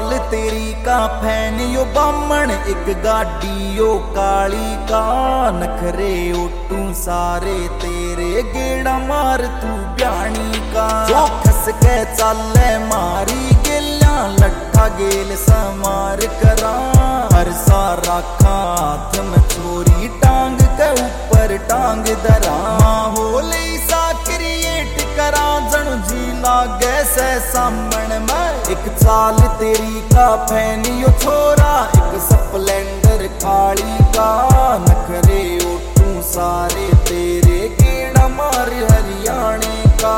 चाल तेरी का फैन यो बामण, एक गाड़ी यो काली का नखरे उठू सारे तेरे गेड़ा मार तू ब्याणी का। जो खस के चाले मारी गेल्या लट्ठा गेल समार करा, हर सारा हाथ में छोरी टांग के ऊपर टांग दरा। माहौल सा क्रिएट करा जनु जी लागे से सामण में, एक चाल तेरी का फैन यो छोरा, एक स्प्लेंडर काली का नखरे उठू सारे तेरे गेड़ा मार हरियाणे का।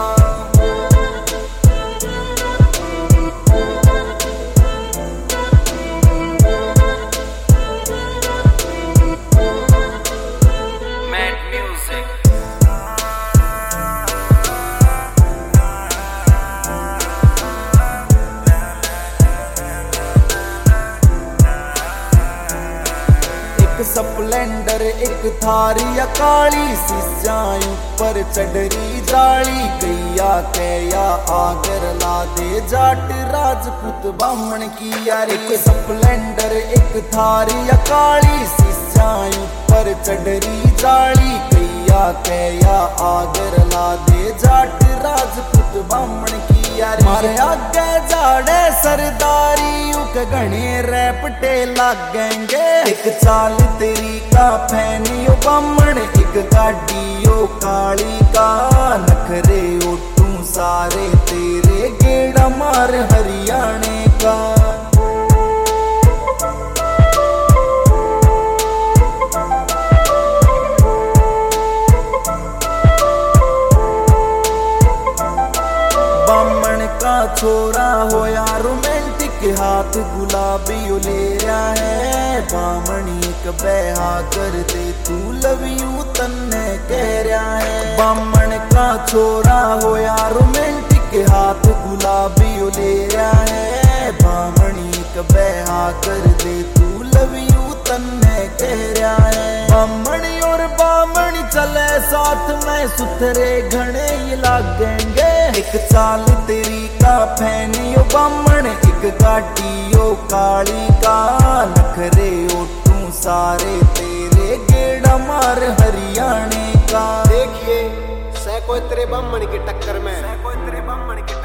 एक स्प्लेंडर एक थारी काली, शीशा ऊपर चढ़री जाली, गैया कैया आगर ला दे जाट राजपूत बामण की यार। एक स्प्लेंडर एक थारी काली, शीशा ऊपर चढ़री जाली, गैया कैया आगर ला दे जाट राजपूत बामण की यार। मारे आगे जाड़े सरदारी घने रैपटे लागेंगे, एक चाल तेरी का फैन यो बामण, एक गाड़ी यो काली का नखरे उठू सारे तेरे गेड़ा मार हरियाणे का। बामण का छोरा होया रोमांटिक, हाथ गुलाबी ले रहा है, बामणी एक बेहा कर दे तू लव यू तन्ने कह रहा है। बामण का छोरा होया रोमांटिक, हाथ गुलाबी ले रहा है, बामणी एक बेहा कर दे तू लव यू तन्ने कह रहा है। बामणी और बामणी चले साथ में सुथरे घने ये लागेंगे, एक चाल तेरी का फैन यो बामण, एक गाड़ी यो काली का नखरे उठू सारे तेरे गेड़ा मार हरियाणे का। देखिए सैको तेरे बामण की टक्कर में